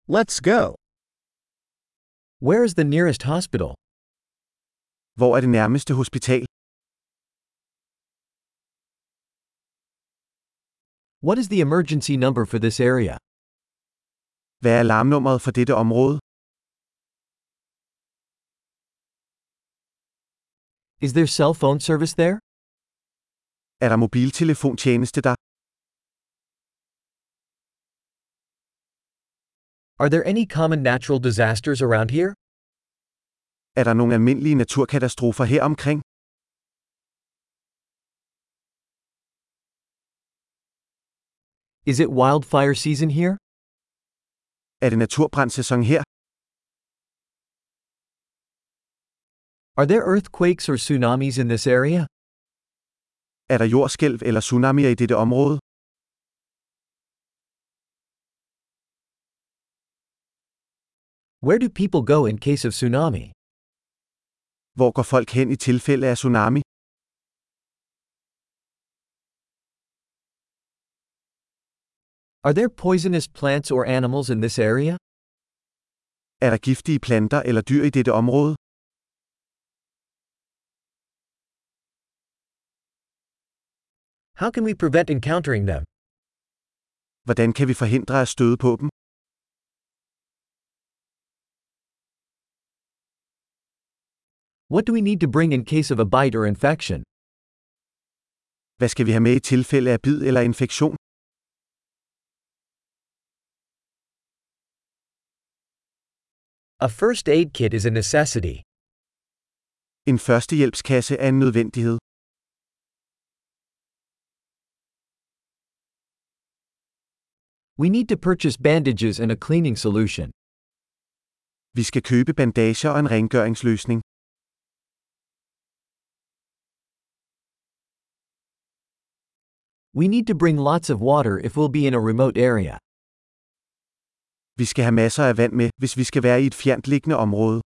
Let's go. Where is the nearest hospital? Hvor er det nærmeste hospital? What is the emergency number for this area? Hvad er alarmnummeret for dette område? Is there cell phone service there? Er der mobiltelefontjeneste der? Are there any common natural disasters around here? Er der nogle almindelige naturkatastrofer her omkring? Is it wildfire season here? Er det naturbrandssæson her? Are there earthquakes or tsunamis in this area? Er der jordskælv eller tsunamier i dette område? Where do people go in case of tsunami? Hvor går folk hen i tilfælde af tsunami? Are there poisonous plants or animals in this area? Er der giftige planter eller dyr i dette område? How can we prevent encountering them? Hvordan kan vi forhindre at støde på dem? What do we need to bring in case of a bite or infection? Hvad skal vi have med i tilfælde af bid eller infektion? A first aid kit is a necessity. En førstehjælpskasse er en nødvendighed. We need to purchase bandages and a cleaning solution. Vi skal købe bandager og en rengøringsløsning. We need to bring lots of water if we'll be in a remote area. Vi skal have masser af vand med, hvis vi skal være i et fjerntliggende område.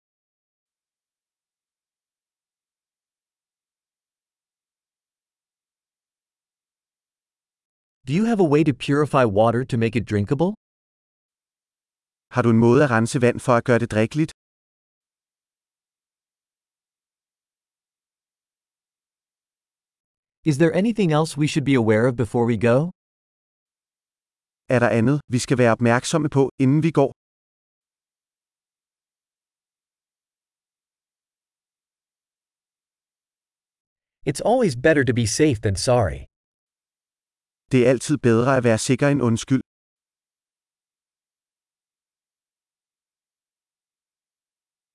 Do you have a way to purify water to make it drinkable? Har du en måde at rense vand for at gøre det drikkeligt? Is there anything else we should be aware of before we go? Er der andet, vi skal være opmærksomme på, inden vi går? It's always better to be safe than sorry. Det er altid bedre at være sikker end undskyld.